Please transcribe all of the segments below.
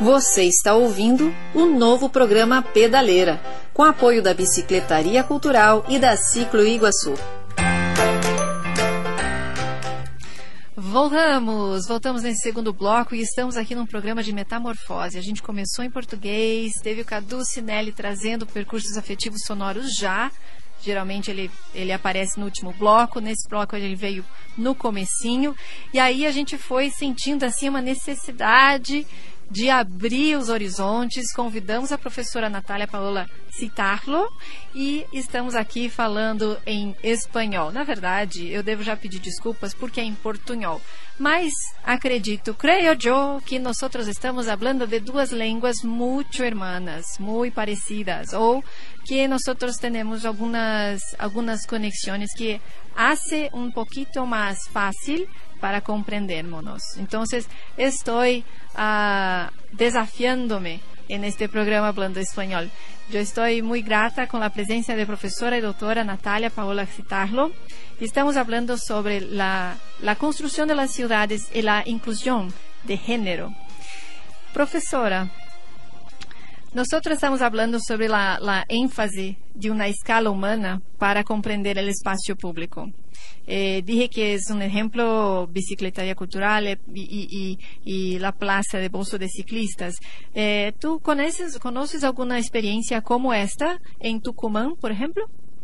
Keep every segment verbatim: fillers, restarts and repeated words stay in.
Você está ouvindo o novo programa Pedaleira, com apoio da Bicicletaria Cultural e da Ciclo Iguaçu. Voltamos, voltamos nesse segundo bloco e estamos aqui num programa de metamorfose. A gente começou em português, teve o Cadu Cinelli trazendo percursos afetivos sonoros já. Geralmente ele, ele aparece no último bloco, nesse bloco ele veio no comecinho. E aí a gente foi sentindo assim uma necessidade de abrir os horizontes. Convidamos a professora Natália Paola Citarlo e estamos aqui falando em espanhol. Na verdade, eu devo já pedir desculpas porque é em portunhol. Mas acredito, creio eu, que nós estamos falando de duas línguas muito hermanas, muito parecidas, ou que nós temos algumas, algumas conexões que hace um pouquito mais fácil para comprendermos. Entonces, estoy uh, desafiándome en este programa Hablando Español. Yo estoy muy grata con la presencia de profesora y doctora Natalia Paola Citarlo. Estamos hablando sobre la, la construcción de las ciudades y la inclusión de género. Profesora, nosotros estamos hablando sobre la, la énfasis de una escala humana para comprender el espacio público. Eh, dije que es un ejemplo Bicicletaria Cultural y, y, y, y la plaza de bolso de ciclistas. Eh, ¿Tú conoces, conoces alguna experiencia como esta en Tucumán, por ejemplo?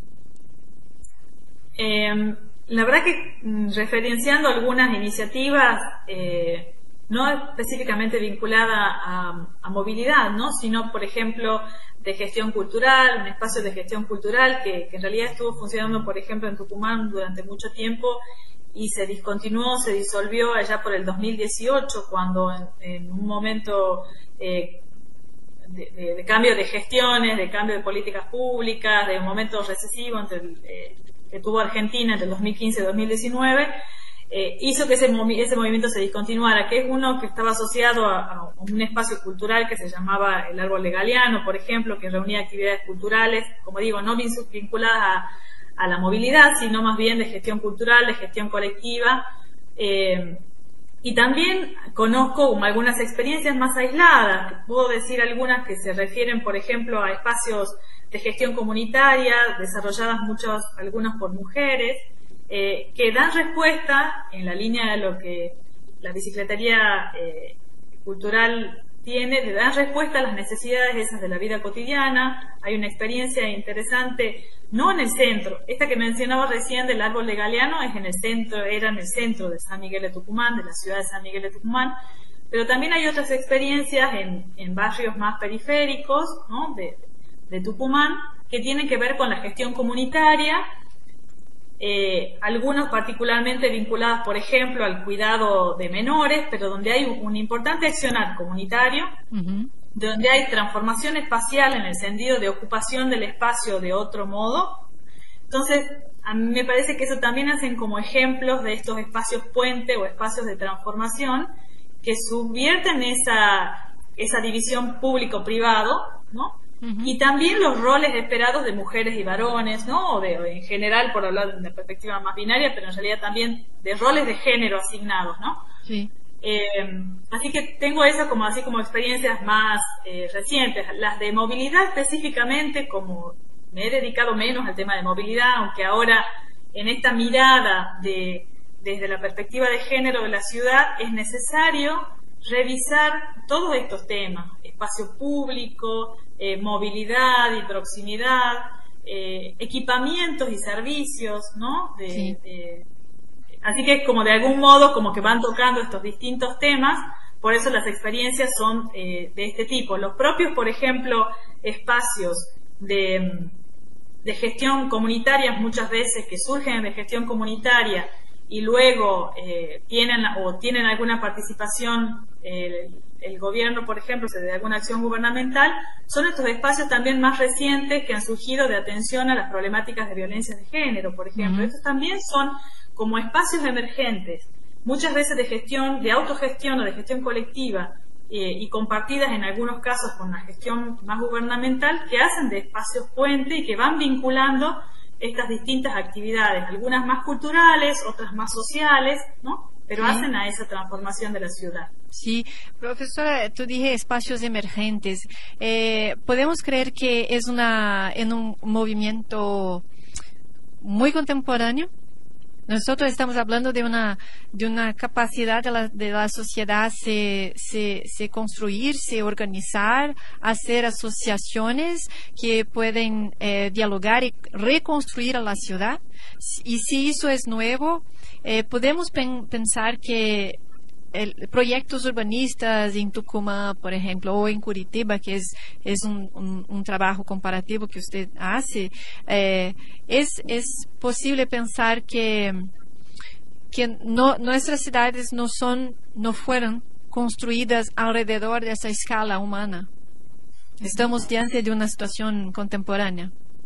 Eh, la verdad que referenciando algunas iniciativas, eh, no específicamente vinculada a, a movilidad, ¿no? Sino, por ejemplo, de gestión cultural, un espacio de gestión cultural que, que en realidad estuvo funcionando, por ejemplo, en Tucumán durante mucho tiempo y se discontinuó, se disolvió allá por el dos mil dieciocho, cuando en, en un momento eh, de, de, de cambio de gestiones, de cambio de políticas públicas, de un momento recesivo entre el, eh, que tuvo Argentina entre el dos mil quince y dos mil diecinueve, Eh, hizo que ese, movi ese movimiento se discontinuara, que es uno que estaba asociado a, a un espacio cultural que se llamaba el Árbol de Galeano, por ejemplo, que reunía actividades culturales, como digo, no vinculadas a, a la movilidad, sino más bien de gestión cultural, de gestión colectiva. Eh, y también conozco algunas experiencias más aisladas, puedo decir algunas que se refieren, por ejemplo, a espacios de gestión comunitaria, desarrolladas muchas, algunas por mujeres, Eh, que dan respuesta en la línea de lo que la bicicletaría eh, cultural tiene, de dar respuesta a las necesidades esas de la vida cotidiana. Hay una experiencia interesante, no en el centro, esta que mencionaba recién del Árbol de Galeano es en el centro, era en el centro de San Miguel de Tucumán, de la ciudad de San Miguel de Tucumán, pero también hay otras experiencias en, en barrios más periféricos, ¿no? de, de Tucumán, que tienen que ver con la gestión comunitaria. Eh, algunos particularmente vinculados, por ejemplo, al cuidado de menores, pero donde hay un, un importante accionar comunitario, uh-huh. donde hay transformación espacial en el sentido de ocupación del espacio de otro modo. Entonces, a mí me parece que eso también hacen como ejemplos de estos espacios puente o espacios de transformación que subvierten esa, esa división público-privado, ¿no? Uh-huh. Y también los roles esperados de mujeres y varones, ¿no? O de, o en general, por hablar de una perspectiva más binaria, pero en realidad también de roles de género asignados, ¿no? Sí. Eh, así que tengo eso como así como experiencias más eh, recientes. Las de movilidad específicamente, como me he dedicado menos al tema de movilidad, aunque ahora en esta mirada de desde la perspectiva de género de la ciudad es necesario revisar todos estos temas, espacio público, eh, movilidad y proximidad, eh, equipamientos y servicios, ¿no? De, sí. de, así que como de algún modo como que van tocando estos distintos temas, por eso las experiencias son eh, de este tipo. Los propios, por ejemplo, espacios de, de gestión comunitaria, muchas veces que surgen de gestión comunitaria y luego eh, tienen o tienen alguna participación el, el gobierno, por ejemplo, de alguna acción gubernamental, son estos espacios también más recientes que han surgido de atención a las problemáticas de violencia de género, por ejemplo. Uh-huh. Estos también son como espacios emergentes, muchas veces de gestión, de autogestión o de gestión colectiva, eh, y compartidas en algunos casos con la gestión más gubernamental, que hacen de espacios puente y que van vinculando estas distintas actividades, algunas más culturales, otras más sociales, ¿no? pero sí. hacen a esa transformación de la ciudad. Sí, profesora, tú dije espacios emergentes. Eh, ¿Podemos creer que es una en un movimiento muy contemporáneo? Nosotros estamos hablando de una de una capacidad de la, de la sociedad se, se, se construir, se organizar, hacer asociaciones que pueden eh, dialogar y reconstruir a la ciudad. Y si eso es nuevo, eh, podemos pen, pensar que el, proyectos urbanistas en Tucumán, por ejemplo, o en Curitiba, que es, es un, un, un trabajo comparativo que usted hace, eh, es, es posible pensar que, que no, nuestras ciudades no son, no fueron construidas alrededor de esa escala humana. Estamos diante de una situación contemporánea.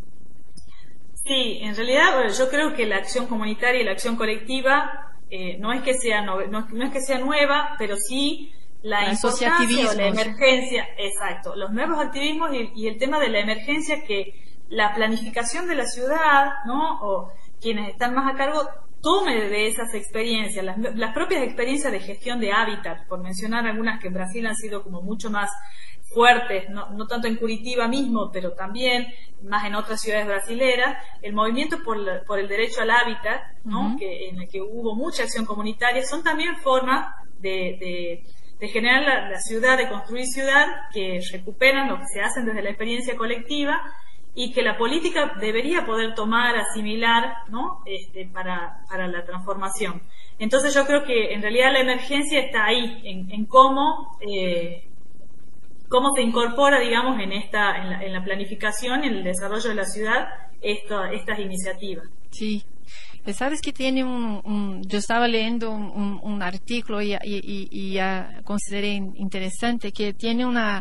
Sí, en realidad bueno, yo creo que la acción comunitaria y la acción colectiva Eh, no es que sea no, no, no es que sea nueva, pero sí la importancia o la emergencia, exacto, los nuevos activismos y, y el tema de la emergencia, que la planificación de la ciudad, ¿no? O quienes están más a cargo tome de esas experiencias, las, las propias experiencias de gestión de hábitat, por mencionar algunas que en Brasil han sido como mucho más fuertes, no, no tanto en Curitiba mismo, pero también más en otras ciudades brasileras, el movimiento por, la, por el derecho al hábitat, ¿no? Uh-huh. que, en el que hubo mucha acción comunitaria, son también formas de, de, de generar la, la ciudad, de construir ciudad, que recuperan lo que se hacen desde la experiencia colectiva y que la política debería poder tomar, asimilar, ¿no? este, para, para la transformación. Entonces yo creo que en realidad la emergencia está ahí, en, en cómo... Eh, cómo se incorpora, digamos, en esta en la, en la planificación, en el desarrollo de la ciudad, esto, estas iniciativas. Sí. Sabes que tiene un, un yo estaba leyendo un, un, un artículo y, y, y ya consideré interesante, que tiene una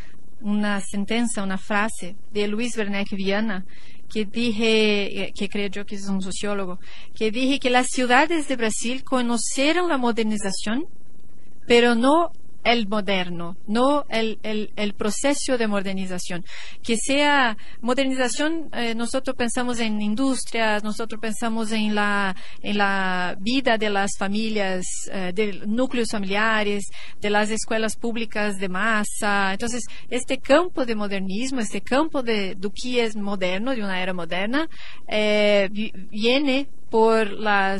una sentencia, una frase de Luis Werneck Viana, que dije, que creo yo que es un sociólogo, que dije que las ciudades de Brasil conocieron la modernización, pero no el moderno, no el, el, el proceso de modernización. Que sea modernización, eh, nosotros pensamos en industrias, nosotros pensamos en la, en la vida de las familias, eh, de núcleos familiares, de las escuelas públicas de masa. Entonces, este campo de modernismo, este campo de, de que es moderno, de una era moderna, eh, viene por las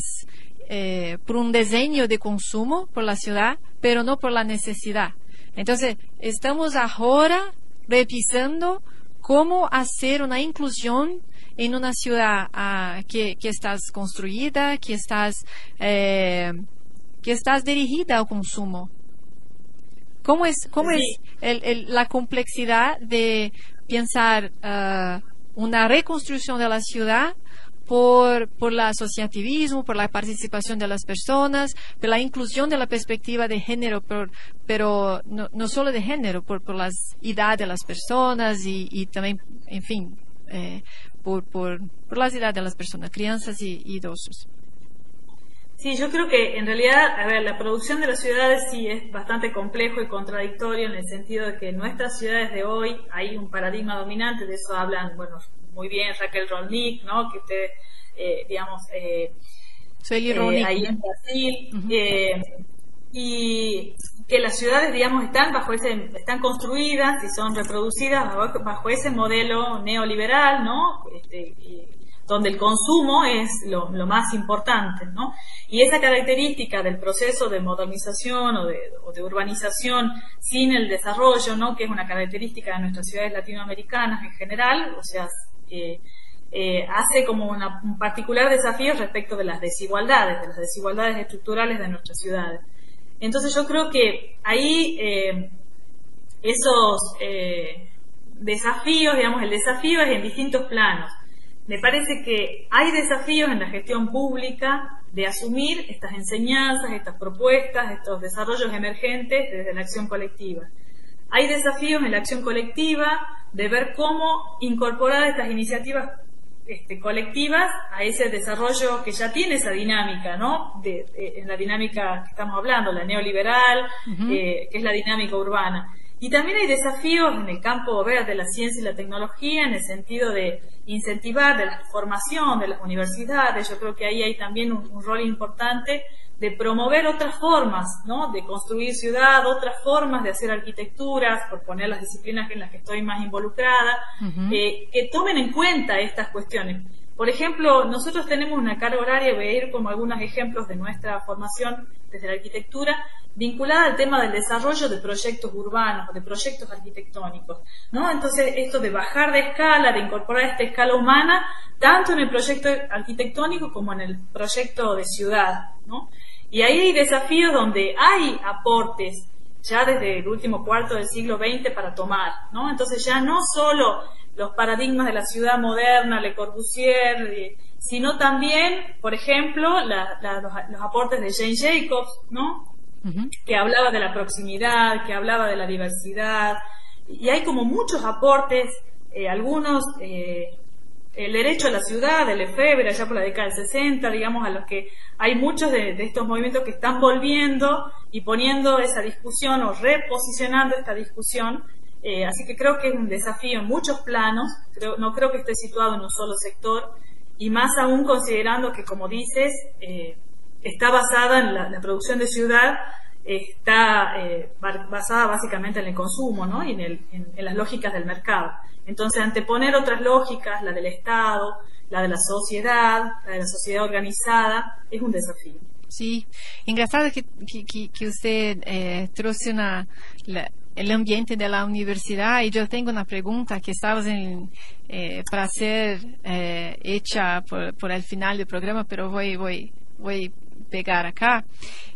Eh, por un diseño de consumo por la ciudad, pero no por la necesidad. Entonces, estamos ahora revisando cómo hacer una inclusión en una ciudad ah, que, que estás construida, que estás, eh, que estás dirigida al consumo. ¿Cómo es, cómo sí. es el, el, la complejidad de pensar uh, una reconstrucción de la ciudad por, por el asociativismo, por la participación de las personas, por la inclusión de la perspectiva de género, por, pero no, no solo de género, por, por la edad de las personas y, y también, en fin, eh, por, por, por la edad de las personas, crianzas y, y idosos. Sí, yo creo que en realidad, a ver, la producción de las ciudades sí es bastante complejo y contradictorio, en el sentido de que en nuestras ciudades de hoy hay un paradigma dominante, de eso hablan, bueno, muy bien Raquel Rolnick, ¿no? Que usted, eh, digamos, eh, Soy eh, ahí en Brasil, uh-huh. eh, y que las ciudades, digamos, están bajo ese, están construidas y son reproducidas bajo, bajo ese modelo neoliberal, ¿no? Este, y, donde el consumo es lo, lo más importante, ¿no? Y esa característica del proceso de modernización o de, o de urbanización sin el desarrollo, ¿no? Que es una característica de nuestras ciudades latinoamericanas en general, o sea, eh, eh, hace como una, un particular desafío respecto de las desigualdades, de las desigualdades estructurales de nuestras ciudades. Entonces yo creo que ahí eh, esos eh, desafíos, digamos, el desafío es en distintos planos. Me parece que hay desafíos en la gestión pública de asumir estas enseñanzas, estas propuestas, estos desarrollos emergentes desde la acción colectiva. Hay desafíos en la acción colectiva de ver cómo incorporar estas iniciativas este, colectivas a ese desarrollo que ya tiene esa dinámica, ¿no? De, de, en la dinámica que estamos hablando, la neoliberal, uh-huh. eh, que es la dinámica urbana. Y también hay desafíos en el campo ¿ver? de la ciencia y la tecnología, en el sentido de incentivar de la formación de las universidades. Yo creo que ahí hay también un, un rol importante de promover otras formas, ¿no? De construir ciudad, otras formas de hacer arquitecturas, por poner las disciplinas en las que estoy más involucrada, uh-huh. eh, que tomen en cuenta estas cuestiones. Por ejemplo, nosotros tenemos una carga horaria, voy a ir como algunos ejemplos de nuestra formación desde la arquitectura, vinculada al tema del desarrollo de proyectos urbanos, de proyectos arquitectónicos, ¿no? Entonces, esto de bajar de escala, de incorporar esta escala humana, tanto en el proyecto arquitectónico como en el proyecto de ciudad, ¿no? Y ahí hay desafíos donde hay aportes ya desde el último cuarto del siglo veinte para tomar, ¿no? Entonces ya no solo los paradigmas de la ciudad moderna, Le Corbusier, eh, sino también, por ejemplo, la, la, los, los aportes de Jane Jacobs, ¿no? Uh-huh. Que hablaba de la proximidad, que hablaba de la diversidad, y hay como muchos aportes, eh, algunos, eh, el derecho a la ciudad, de Lefebvre, allá por la década del sesenta, digamos, a los que hay muchos de, de estos movimientos que están volviendo y poniendo esa discusión o reposicionando esta discusión. Eh, así que creo que es un desafío en muchos planos, creo, no creo que esté situado en un solo sector, y más aún considerando que, como dices, eh, está basada en la, la producción de ciudad, eh, está eh, basada básicamente en el consumo, ¿no? Y en, el, en, en las lógicas del mercado. Entonces, anteponer otras lógicas, la del Estado, la de la sociedad, la de la sociedad organizada, es un desafío. Sí, engraçado que, que, que usted eh, trouxe una... La... el ambiente de la universidad, y yo tengo una pregunta que estaba eh, para ser eh, hecha por, por el final del programa, pero voy, voy, voy pegar acá,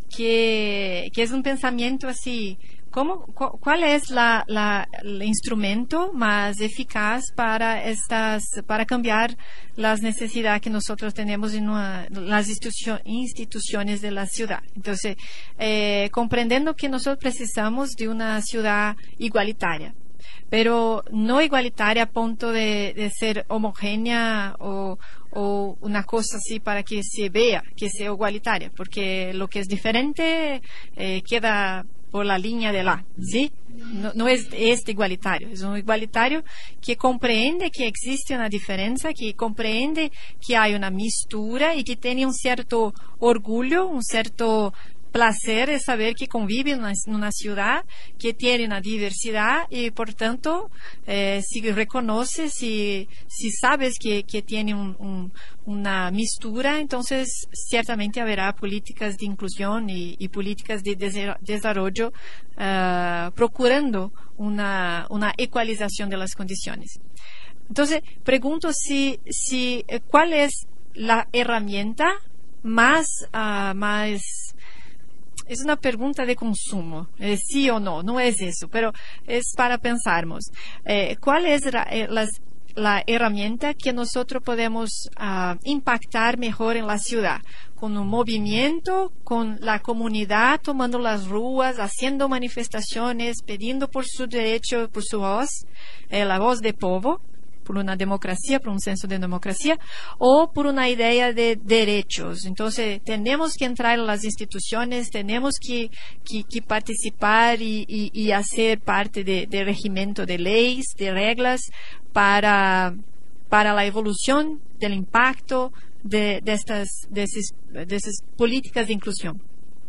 que, que es un pensamiento así, ¿cómo, cu, ¿cuál es la, la, el instrumento más eficaz para estas, para cambiar las necesidades que nosotros tenemos en una, las institu- instituciones de la ciudad? Entonces, eh, comprendiendo que nosotros precisamos de una ciudad igualitaria, pero no igualitaria a punto de, de ser homogénea o, o una cosa así para que se vea que sea igualitaria, porque lo que es diferente eh, queda por la línea de la, ¿sí? No, no es este igualitario, es un igualitario que comprende que existe una diferencia, que comprende que hay una mistura y que tiene un cierto orgullo, un cierto placer de saber que convive en una, en una ciudad que tiene una diversidad y, por tanto, eh, si reconoces, si, si sabes que, que tiene un, un, una mistura, entonces ciertamente habrá políticas de inclusión y, y políticas de desarrollo uh, procurando una, una ecualización de las condiciones. Entonces, pregunto si, si cuál es la herramienta más, uh, más es una pregunta de consumo, eh, sí o no, no es eso, pero es para pensarmos. Eh, ¿Cuál es la, eh, las, la herramienta que nosotros podemos uh, impactar mejor en la ciudad? Con un movimiento, con la comunidad tomando las ruas, haciendo manifestaciones, pidiendo por su derecho, por su voz, eh, la voz del pueblo, por una democracia, por un senso de democracia, o por una idea de derechos. Entonces, tenemos que entrar en las instituciones, tenemos que, que, que participar y, y, y hacer parte de, de regimiento de leyes, de reglas, para, para la evolución del impacto de, de, estas, de, esas, de esas políticas de inclusión.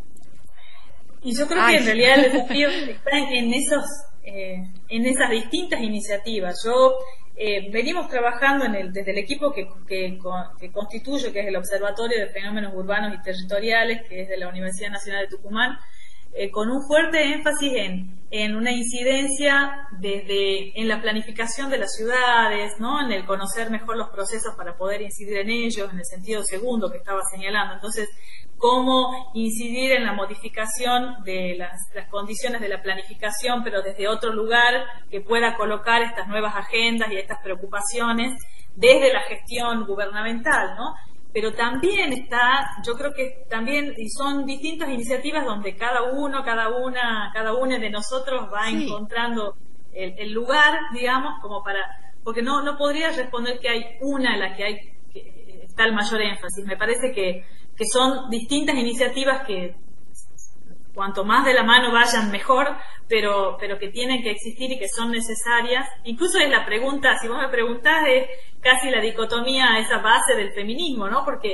Y yo creo Ay. que en realidad el desafío está en, esos, eh, en esas distintas iniciativas. Yo Eh, venimos trabajando en el, desde el equipo que, que, que constituyo, que es el Observatorio de Fenómenos Urbanos y Territoriales, que es de la Universidad Nacional de Tucumán, eh, con un fuerte énfasis en, en una incidencia desde en la planificación de las ciudades, ¿no? En el conocer mejor los procesos para poder incidir en ellos, en el sentido segundo que estaba señalando. Entonces, cómo incidir en la modificación de las, las condiciones de la planificación, pero desde otro lugar que pueda colocar estas nuevas agendas y estas preocupaciones desde la gestión gubernamental, ¿no? Pero también está, yo creo que también, y son distintas iniciativas donde cada uno, cada una, cada uno de nosotros va sí. encontrando el, el lugar, digamos, como para, porque no, no podría responder que hay una en la que hay, que está el mayor énfasis. Me parece que que son distintas iniciativas que cuanto más de la mano vayan mejor, pero pero que tienen que existir y que son necesarias. Incluso es la pregunta, si vos me preguntás, es casi la dicotomía, esa base del feminismo, ¿no? Porque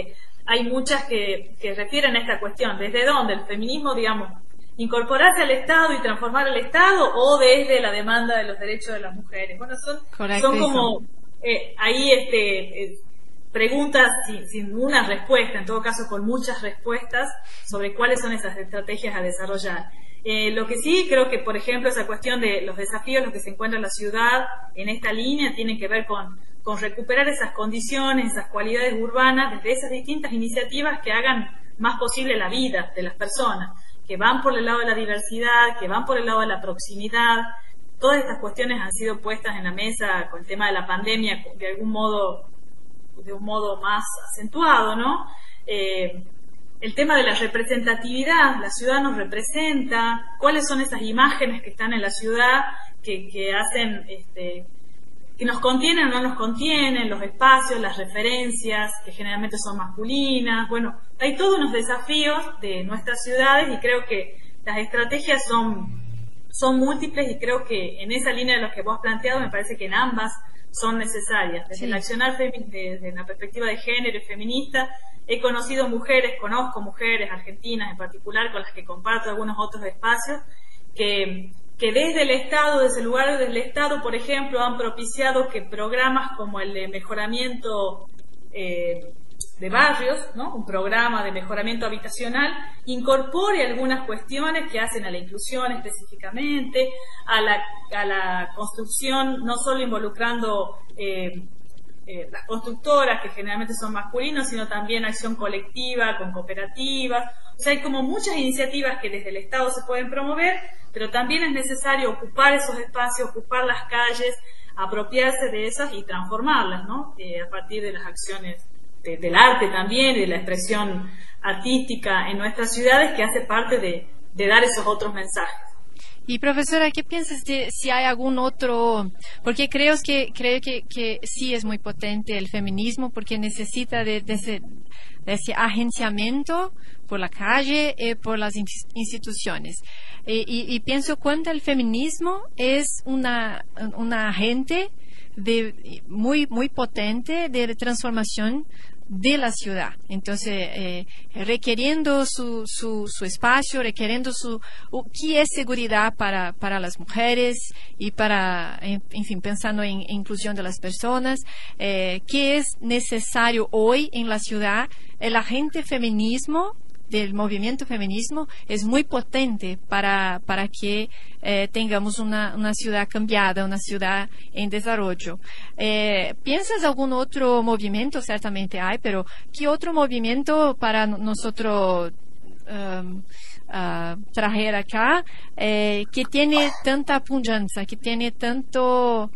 hay muchas que, que refieren a esta cuestión. ¿Desde dónde? El feminismo, digamos, incorporarse al Estado y transformar el Estado, o desde la demanda de los derechos de las mujeres. Bueno, son, son como eh, ahí este eh, preguntas sin, sin una respuesta, en todo caso con muchas respuestas sobre cuáles son esas estrategias a desarrollar. Eh, lo que sí creo que, por ejemplo, esa cuestión de los desafíos los que se encuentra en la ciudad en esta línea tienen que ver con, con recuperar esas condiciones, esas cualidades urbanas desde esas distintas iniciativas que hagan más posible la vida de las personas, que van por el lado de la diversidad, que van por el lado de la proximidad. Todas estas cuestiones han sido puestas en la mesa con el tema de la pandemia de algún modo, de un modo más acentuado, ¿no? Eh, el tema de la representatividad, la ciudad nos representa, cuáles son esas imágenes que están en la ciudad que, que hacen, este, que nos contienen o no nos contienen, los espacios, las referencias, que generalmente son masculinas. Bueno, hay todos unos desafíos de nuestras ciudades y creo que las estrategias son, son múltiples y creo que en esa línea de lo que vos has planteado me parece que en ambas son necesarias. Desde sí. el accionar desde la perspectiva de género y feminista, he conocido mujeres, conozco mujeres argentinas en particular con las que comparto algunos otros espacios, que, que desde el Estado, desde el lugar del Estado, por ejemplo, han propiciado que programas como el de mejoramiento eh, de barrios, ¿no? Un programa de mejoramiento habitacional, incorpore algunas cuestiones que hacen a la inclusión específicamente, a la, a la construcción, no solo involucrando eh, eh, las constructoras, que generalmente son masculinos, sino también acción colectiva, con cooperativas. O sea, hay como muchas iniciativas que desde el Estado se pueden promover, pero también es necesario ocupar esos espacios, ocupar las calles, apropiarse de esas y transformarlas, ¿no? Eh, a partir de las acciones de, del arte también, de la expresión artística en nuestras ciudades, que hace parte de, de dar esos otros mensajes. Y profesora, ¿qué piensas de si hay algún otro? Porque creo que creo que, que sí es muy potente el feminismo, porque necesita de, de, ese, de ese agenciamiento por la calle y por las instituciones. Y, y, y pienso cuánto el feminismo es una una agente de muy muy potente de transformación de la ciudad. Entonces, eh, requiriendo su, su, su espacio, requiriendo su, ¿qué es seguridad para, para las mujeres y para, en, en fin, pensando en, en inclusión de las personas, eh, qué es necesario hoy en la ciudad? El agente feminismo del movimiento feminismo es muy potente para, para que eh, tengamos una, una ciudad cambiada, una ciudad en desarrollo. Eh, ¿Piensas algún otro movimiento? Certamente hay, pero ¿qué otro movimiento para nosotros um, uh, traer acá eh, que tiene tanta pujanza, que tiene tanto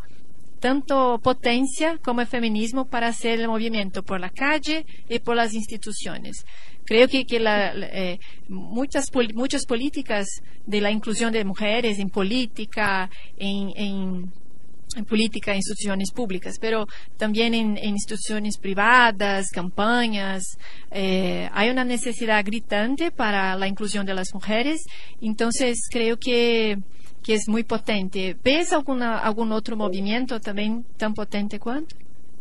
tanto potencia como el feminismo para hacer el movimiento por la calle y por las instituciones? Creo que, que la, eh, muchas, muchas políticas de la inclusión de mujeres en política, en, en, en política, en instituciones públicas, pero también en, en instituciones privadas, campañas, eh, hay una necesidad gritante para la inclusión de las mujeres. Entonces creo que que es muy potente. ¿Ves alguna, algún otro movimiento también tan potente cuanto?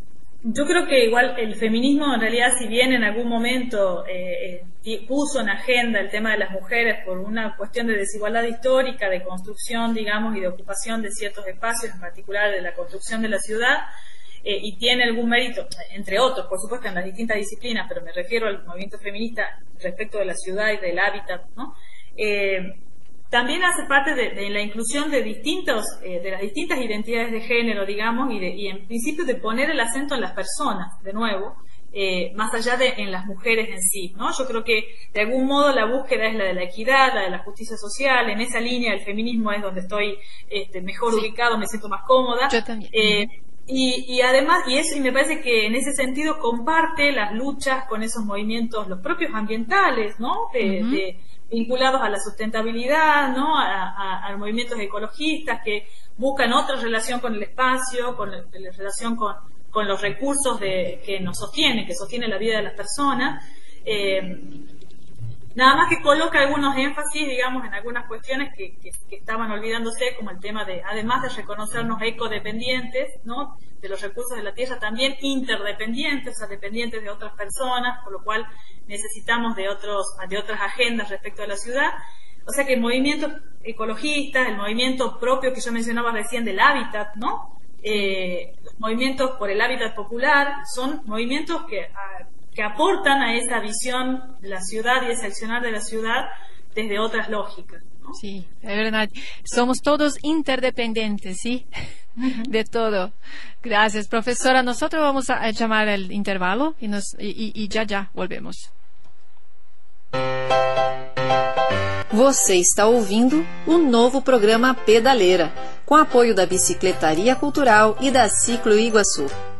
Yo creo que igual el feminismo, en realidad, si bien en algún momento eh, eh, puso en agenda el tema de las mujeres por una cuestión de desigualdad histórica, de construcción, digamos, y de ocupación de ciertos espacios, en particular de la construcción de la ciudad, eh, y tiene algún mérito, entre otros, por supuesto, en las distintas disciplinas, pero me refiero al movimiento feminista respecto de la ciudad y del hábitat, ¿no? Eh, También hace parte de, de la inclusión de distintos, eh, de las distintas identidades de género, digamos, y, de, y en principio de poner el acento en las personas, de nuevo, eh, más allá de en las mujeres en sí, ¿no? Yo creo que de algún modo la búsqueda es la de la equidad, la de la justicia social. En esa línea el feminismo es donde estoy este, mejor sí. ubicado, me siento más cómoda. Yo también. Eh, y, y además, y eso, y me parece que en ese sentido comparte las luchas con esos movimientos, los propios ambientales, ¿no? De, uh-huh. de vinculados a la sustentabilidad, ¿no? A, a, a movimientos ecologistas que buscan otra relación con el espacio, con la, la relación con, con los recursos de, que nos sostienen, que sostienen la vida de las personas. Eh, nada más que coloca algunos énfasis, digamos, en algunas cuestiones que, que, que estaban olvidándose, como el tema de, además de reconocernos ecodependientes, ¿no?, de los recursos de la tierra, también interdependientes, o sea, dependientes de otras personas, por lo cual necesitamos de otros, de otras agendas respecto a la ciudad. O sea que el movimiento ecologista, el movimiento propio que yo mencionaba recién del hábitat, ¿no?, eh, los movimientos por el hábitat popular, son movimientos que, a, que aportan a esa visión de la ciudad y ese accionar de la ciudad desde otras lógicas, ¿no? Sí, es verdad. Somos todos interdependientes, ¿sí? Uh-huh. De todo. Gracias, profesora. Nosotros vamos a llamar el intervalo y, nos, y, y ya, ya volvemos. Você está ouvindo o novo programa Pedaleira, com apoio da Bicicletaria Cultural e da Ciclo Iguaçu.